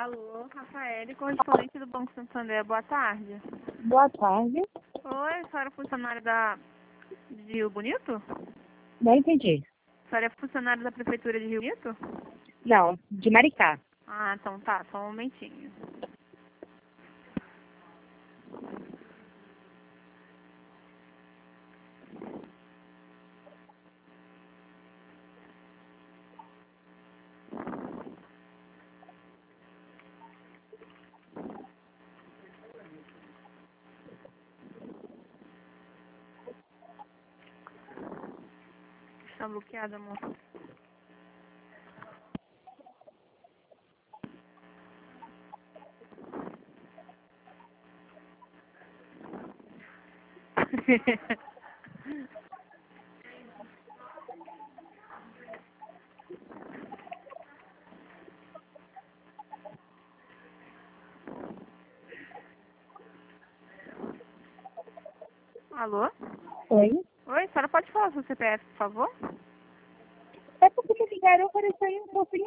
Alô, Rafael, correspondente do Banco Santander, boa tarde. Boa tarde. Oi, a senhora é funcionária de Rio Bonito? Não entendi. A senhora é funcionária da Prefeitura de Rio Bonito? Não, de Maricá. Ah, então tá, só um momentinho. Está bloqueada, amor. Alô? Oi? Oi, a senhora pode falar seu CPF, por favor? É porque me ligaram, apareceu aí um pouquinho